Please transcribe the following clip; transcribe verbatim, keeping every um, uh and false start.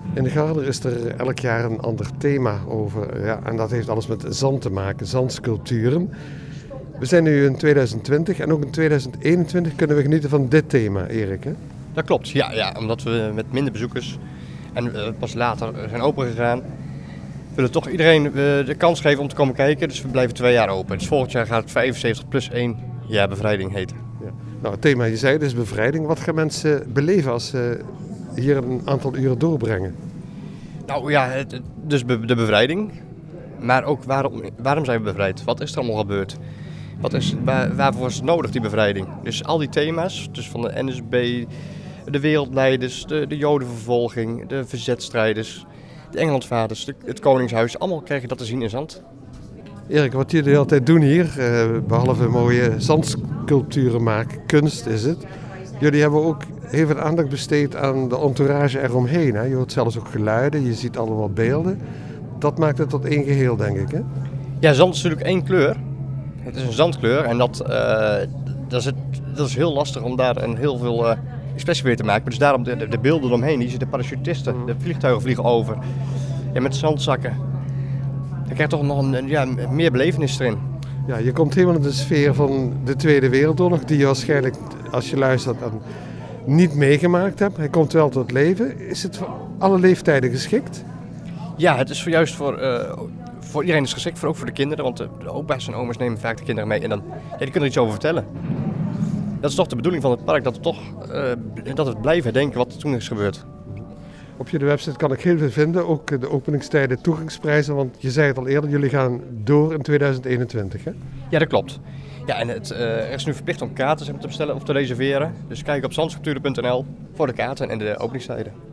In de Garder is er elk jaar een ander thema over. Ja, en dat heeft alles met zand te maken, zandsculpturen. We zijn nu in tweeduizend twintig en ook in tweeduizend eenentwintig kunnen we genieten van dit thema, Erik. Hè? Dat klopt, ja, ja, omdat we met minder bezoekers en uh, pas later zijn open gegaan, willen toch iedereen uh, de kans geven om te komen kijken. Dus we blijven twee jaar open. Dus volgend jaar gaat het vijfenzeventig plus één jaar bevrijding heten. Ja. Nou, het thema, je zei dus bevrijding. Wat gaan mensen beleven als ze hier een aantal uren doorbrengen? Nou ja, het, dus be, de bevrijding. Maar ook waarom, waarom zijn we bevrijd? Wat is er allemaal gebeurd? Wat is, waar, waarvoor is het nodig, die bevrijding? Dus al die thema's, dus van de N S B, de wereldleiders, de, de jodenvervolging, de verzetstrijders, de Engelandvaders, de, het Koningshuis, allemaal krijg je dat te zien in zand. Erik, wat jullie altijd doen hier, uh, behalve mooie zandsculpturen maken, kunst is het. Jullie hebben ook heel veel aandacht besteed aan de entourage eromheen. Hè? Je hoort zelfs ook geluiden, je ziet allemaal beelden. Dat maakt het tot één geheel, denk ik. Hè? Ja, zand is natuurlijk één kleur. Het is een zandkleur en dat, uh, dat, is het, dat is heel lastig om daar een heel veel uh, expressie mee te maken. Dus daarom de, de beelden eromheen, die de parachutisten, de vliegtuigen vliegen over. Ja, met zandzakken. Dan krijg je toch nog een, ja, meer belevenis erin. Ja, je komt helemaal in de sfeer van de Tweede Wereldoorlog, die je waarschijnlijk, als je luistert, dan niet meegemaakt hebt. Hij komt wel tot leven. Is het voor alle leeftijden geschikt? Ja, het is voor juist voor, uh, voor iedereen is geschikt, voor ook voor de kinderen. Want de, de opa's en oma's nemen vaak de kinderen mee en dan, ja, die kunnen er iets over vertellen. Dat is toch de bedoeling van het park, dat we toch uh, dat we blijven herdenken wat er toen is gebeurd. Op jullie website kan ik heel veel vinden, ook de openingstijden, toegangsprijzen, want je zei het al eerder, jullie gaan door in tweeduizend eenentwintig, hè? Ja, dat klopt. Ja, en het, uh, er is nu verplicht om kaarten te bestellen of te reserveren. Dus kijk op zandsculpturen punt n l voor de kaarten en de openingstijden.